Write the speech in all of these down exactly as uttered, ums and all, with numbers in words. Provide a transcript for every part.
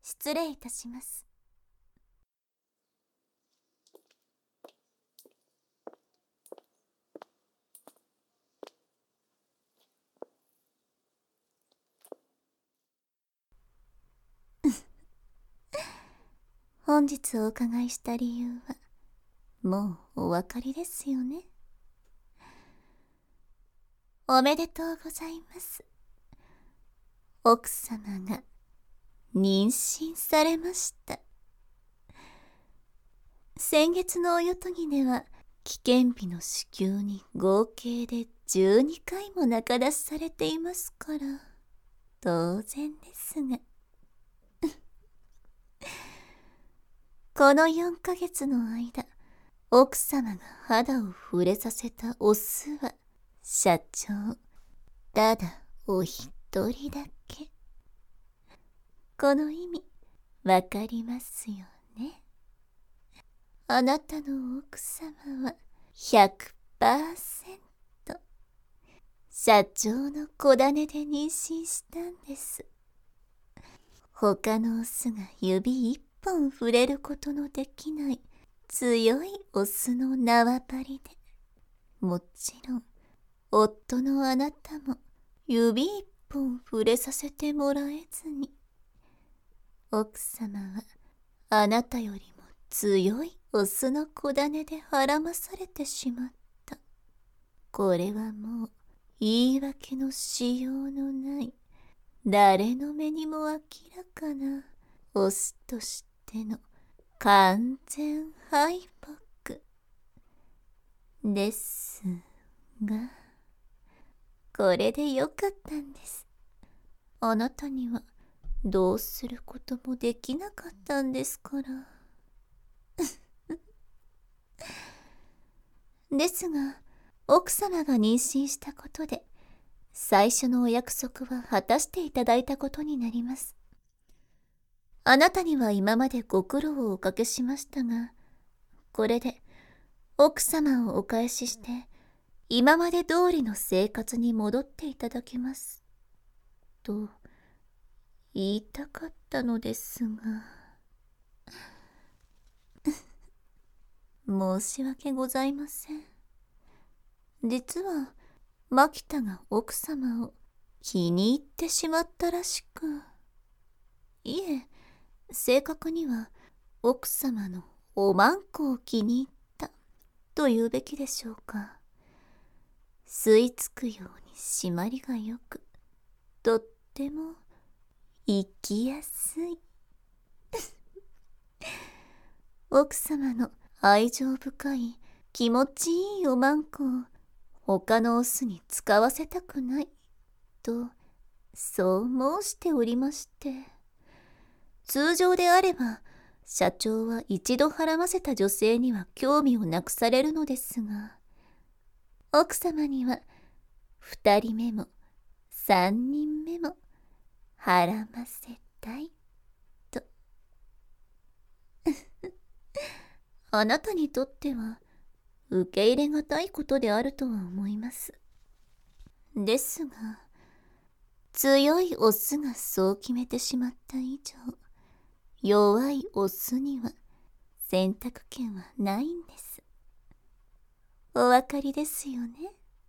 失礼いたします。本日お伺いした理由は、もうお分かりですよね。おめでとうございます。奥様が妊娠されました。先月のおよとぎでは、危険日の子宮に合計でじゅうにかいも中出しされていますから、当然ですが。このよんかげつの間、奥様が肌を触れさせたオスは、社長、ただお一人だけ。この意味、わかりますよね。あなたの奥様は ひゃくパーセント 社長の子種で妊娠したんです。他のオスが指一本触れることのできない強いオスの縄張りで、もちろん夫のあなたも指一本触れさせてもらえずに、奥様はあなたよりも強いオスの子種ではらまされてしまった。これはもう言い訳のしようのない誰の目にも明らかなオスとしての完全敗北ですが、これでよかったんです。あなたにはどうすることもできなかったんですから。ですが、奥様が妊娠したことで、最初のお約束は果たしていただいたことになります。あなたには今までご苦労をおかけしましたが、これで奥様をお返しして、今まで通りの生活に戻っていただきます。と、言いたかったのですが。申し訳ございません。実は、牧田が奥様を気に入ってしまったらしく。いえ、正確には奥様のおまんこを気に入ったと言うべきでしょうか。吸い付くように締まりがよく、とっても生きやすい。奥様の愛情深い気持ちいいおまんこを他のオスに使わせたくないとそう申しておりまして、通常であれば社長は一度はらませた女性には興味をなくされるのですが、奥様には二人目も三人目もはらませたいと。あなたにとっては受け入れがたいことであるとは思います。ですが、強いオスがそう決めてしまった以上、弱いオスには選択権はないんです。お分かりですよね。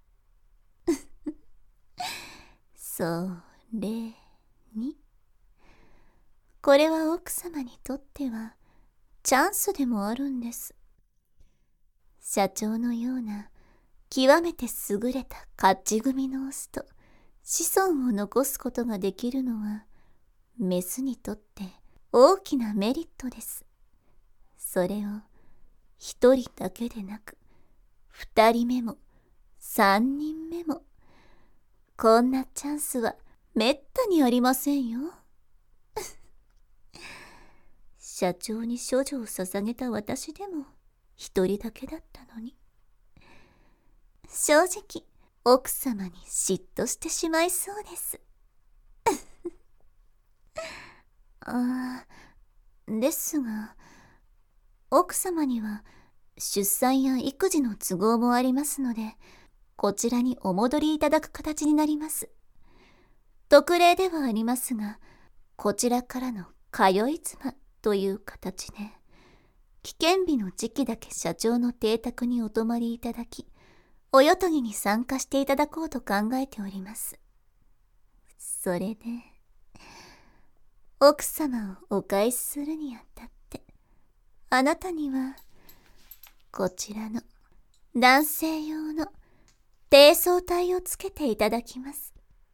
それに、これは奥様にとってはチャンスでもあるんです。社長のような極めて優れた勝ち組のオスと子孫を残すことができるのはメスにとって大きなメリットです。それを一人だけでなく二人目も三人目も、こんなチャンスはめったにありませんよ。社長に処女を捧げた私でも一人だけだったのに、正直奥様に嫉妬してしまいそうです。ああ、ですが、奥様には出産や育児の都合もありますので、こちらにお戻りいただく形になります。特例ではありますが、こちらからの通い妻という形で、危険日の時期だけ社長の邸宅にお泊まりいただき、およとぎに参加していただこうと考えております。それで、奥様をお返しするにあたって、あなたには、こちらの男性用の低層体をつけていただきます。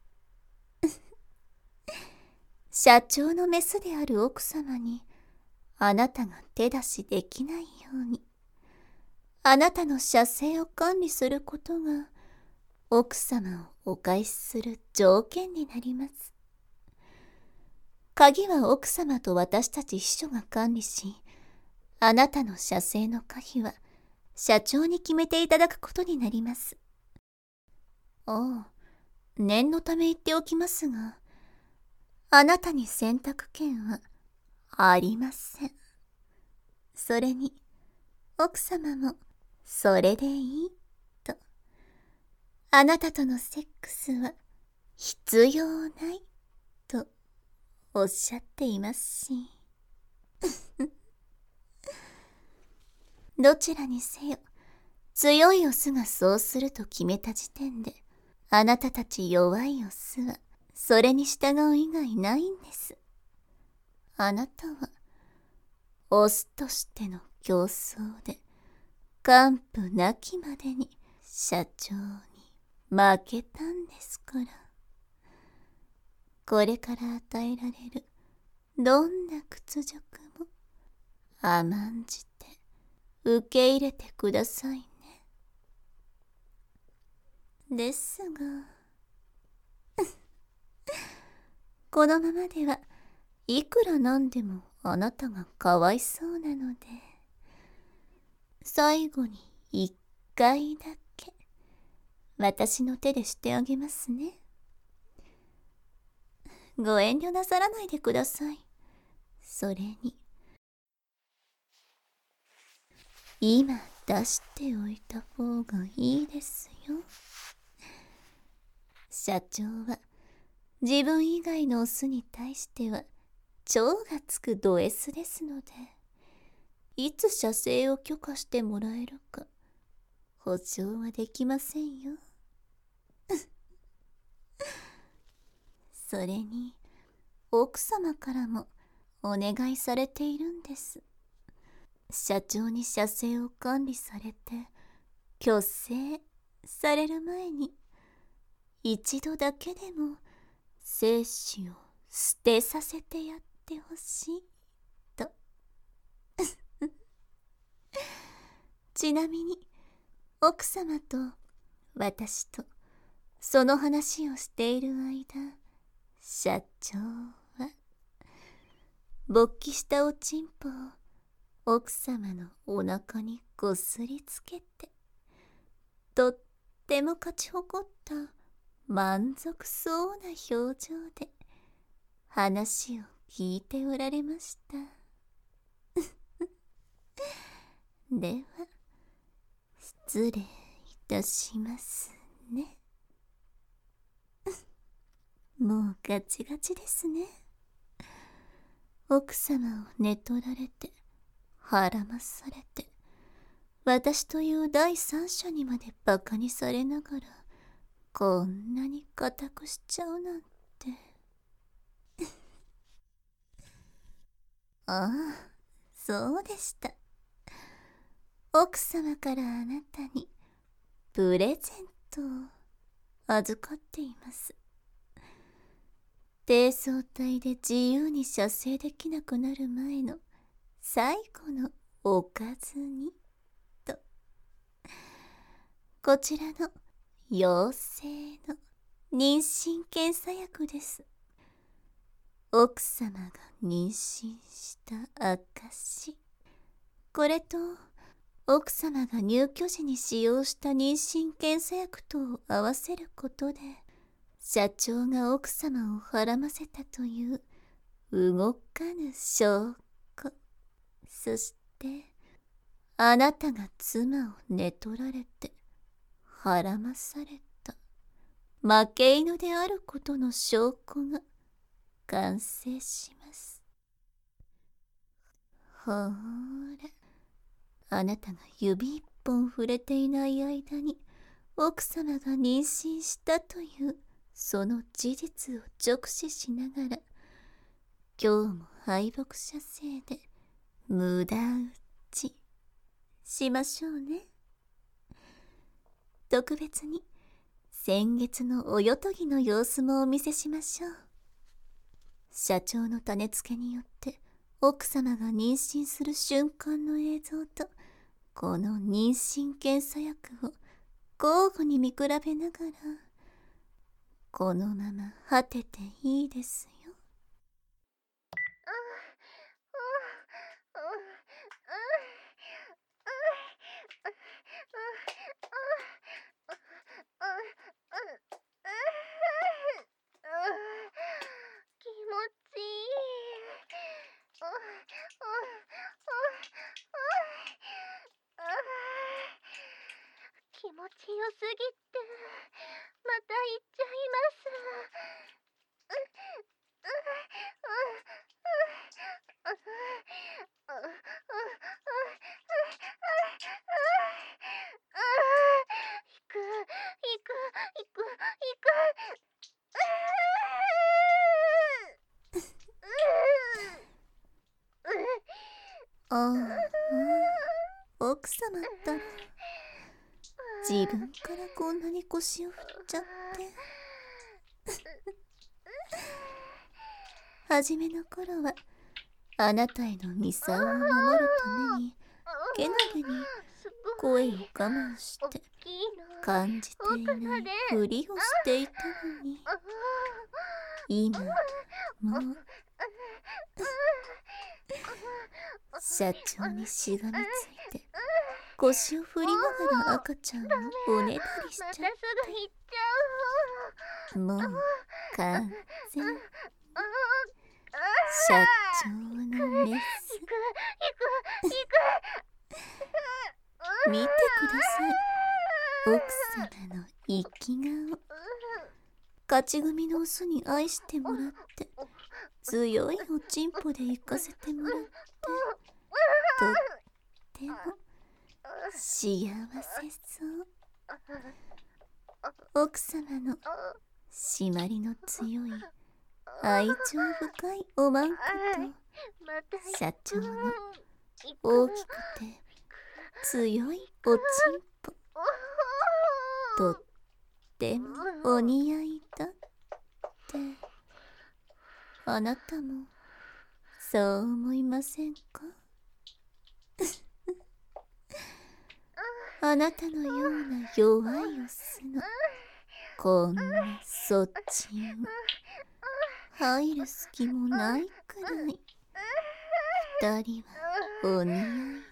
社長のメスである奥様に、あなたが手出しできないように、あなたの射精を管理することが、奥様をお返しする条件になります。鍵は奥様と私たち秘書が管理し、あなたの射精の可否は社長に決めていただくことになります。ああ、念のため言っておきますが、あなたに選択権はありません。それに、奥様もそれでいいと。あなたとのセックスは必要ないとおっしゃっていますし。どちらにせよ、強いオスがそうすると決めた時点で、あなたたち弱いオスはそれに従う以外ないんです。あなたはオスとしての競争で完膚なきまでに社長に負けたんですから。これから与えられるどんな屈辱も甘んじて受け入れてくださいね。ですがこのままではいくらなんでもあなたがかわいそうなので、最後に一回だけ私の手でしてあげますね。ご遠慮なさらないでください。それに、今出しておいた方がいいですよ。社長は自分以外のオスに対しては超がつくド S ですので、いつ射精を許可してもらえるか保証はできませんよ。それに奥様からもお願いされているんです。社長に射精を管理されて虚勢される前に一度だけでも精子を捨てさせてやってほしいと。ちなみに奥様と私とその話をしている間、社長は勃起したおちんぽを奥様のお腹にこすりつけて、とっても勝ち誇った満足そうな表情で話を聞いておられました。では失礼いたしますね。もうガチガチですね。奥様を寝取られてはらまされて、私という第三者にまでバカにされながらこんなに固くしちゃうなんて。ああ、そうでした。奥様からあなたにプレゼントを預かっています。低層体で自由に射精できなくなる前の最後のおかずにと。こちらの妖精の妊娠検査薬です。奥様が妊娠した証。これと奥様が入居時に使用した妊娠検査薬とを合わせることで、社長が奥様をはらませたという動かぬ証拠。そしてあなたが妻を寝取られてはらまされた負け犬であることの証拠が完成します。 ほーら、あなたが指一本触れていない間に奥様が妊娠したというその事実を直視しながら、今日も敗北者制で無駄打ちしましょうね。特別に先月のおよとぎの様子もお見せしましょう。社長の種付けによって奥様が妊娠する瞬間の映像と、この妊娠検査薬を交互に見比べながら、このまま果てていいですよ。 気持ちいい。気持ちよすぎてまた行っちゃいます。行く行く行く行く。 ああ、奥様ったら自分からこんなに腰を振っちゃって初めの頃はあなたへのミサを守るためにけなげに声を我慢して感じていないふりをしていたのに、今もう社長にしがみついて腰を振りながら赤ちゃんをおねだりしちゃって、もう完全に社長のメス。見てください、奥様の生き顔。勝ち組のオスに愛してもらって強いおちんぽで行かせてもらって、とっても幸せそう。奥様の締まりの強い愛情深いおまんこと社長の大きくて強いおちんぽ、とってもお似合いだって、あなたもそう思いませんか？あなたのような弱いオスのこんなそっちを入る隙もないくらい二人はお似合いで、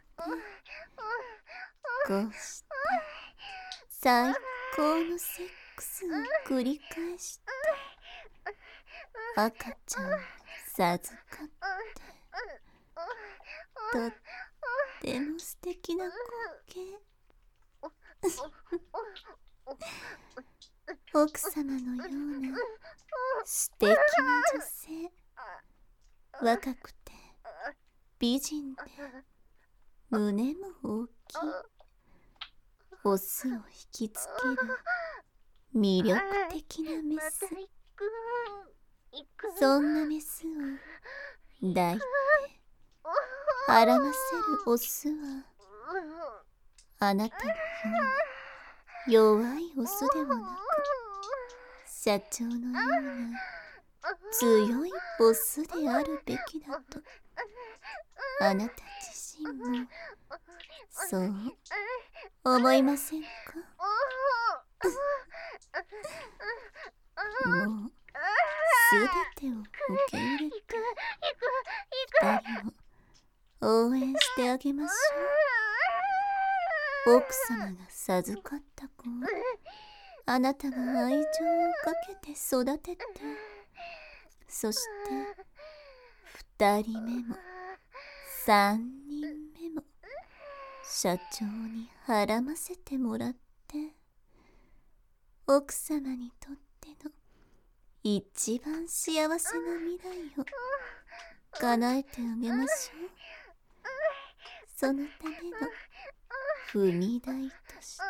こうして最高のセックスを繰り返して赤ちゃんを授かって、とっても素敵な光景。奥様のような素敵な女性、若くて美人で胸も大きい、オスを引きつける魅力的なメス。そんなメスを抱いてはらませるオスは、あなたのような弱いオスではなく、社長のような強いオスであるべきだと、あなた自身もそう思いませんか？もうすべてを受け入れて二人を応援してあげましょう。奥様が授かった子をあなたが愛情をかけて育てて、そして二人目も三人目も社長にはらませてもらって、奥様にとっての一番幸せな未来を叶えてあげましょう。 そのための踏み台として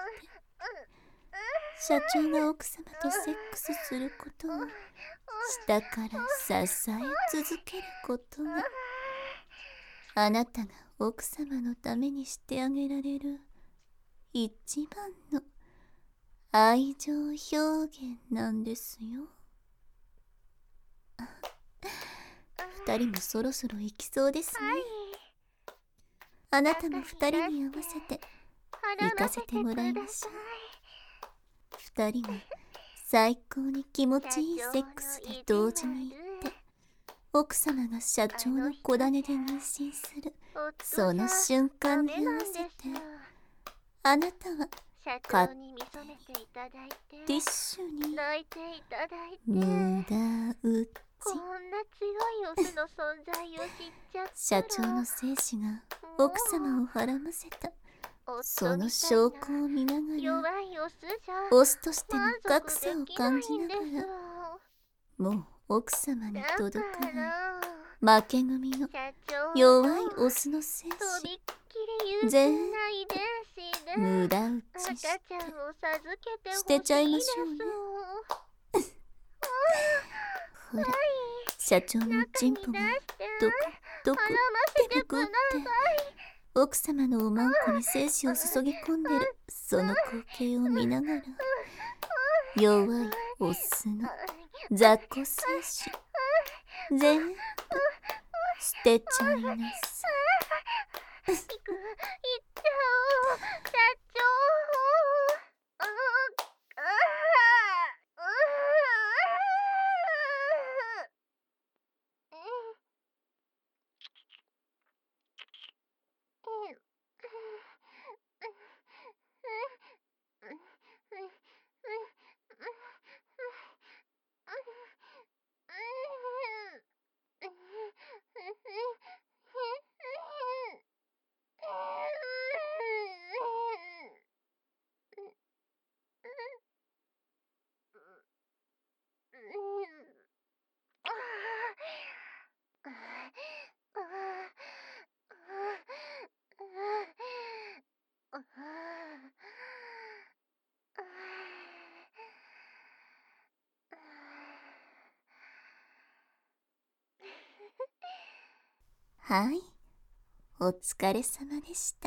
社長が奥様とセックスすることを下から支え続けることがあなたが奥様のためにしてあげられる一番の愛情表現なんですよ。二人もそろそろ行きそうですね。あなたも二人に合わせて行かせてもらいましょう。二人が最高に気持ちいいセックスで同時に行って奥様が社長の子種で妊娠するその瞬間に合わせてあなたは勝手にティッシュに無駄打ち。 こんな強いオスの存在を知っちゃったら社長の精子が奥様をはらませたその証拠を見ながら弱いオスじゃオスとしての格差を満足でき感じながないんですらもう奥様にだ届かかないら負け組の社長弱いオスの精と子びっきり優秀な遺伝子で無駄打赤ちしてちゃんを授けてほしいです。 捨てちゃいましょうね。ほら社長のチンポがどこどこってぶくって奥様のおまんこに精子を注ぎ込んでるその光景を見ながら弱いオスの雑魚精子全部捨てちゃいなさい。 行く行っちゃおう社長。ううはい、お疲れ様でした。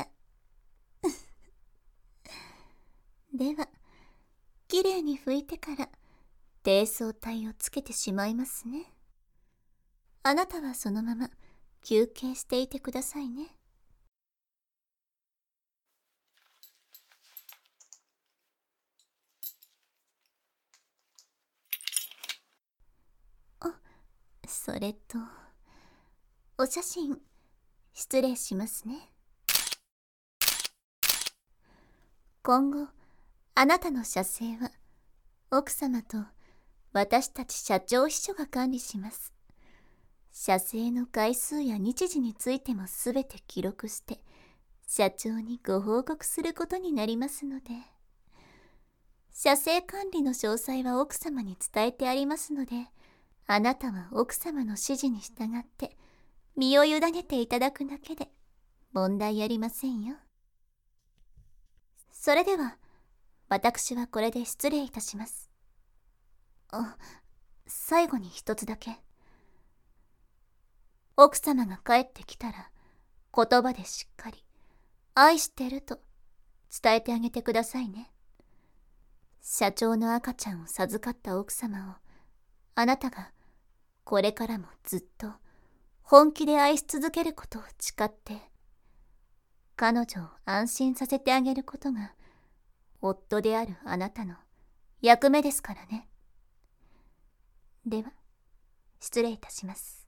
では、きれいに拭いてから低層体をつけてしまいますね。あなたはそのまま休憩していてくださいね。あ、それと、お写真、失礼しますね。今後、あなたの写生は、奥様と私たち社長秘書が管理します。写生の回数や日時についてもすべて記録して、社長にご報告することになりますので、写生管理の詳細は奥様に伝えてありますので、あなたは奥様の指示に従って、身を委ねていただくだけで問題ありませんよ。それでは、私はこれで失礼いたします。あ、最後に一つだけ。奥様が帰ってきたら、言葉でしっかり、愛してると伝えてあげてくださいね。社長の赤ちゃんを授かった奥様を、あなたがこれからもずっと本気で愛し続けることを誓って、彼女を安心させてあげることが、夫であるあなたの役目ですからね。では、失礼いたします。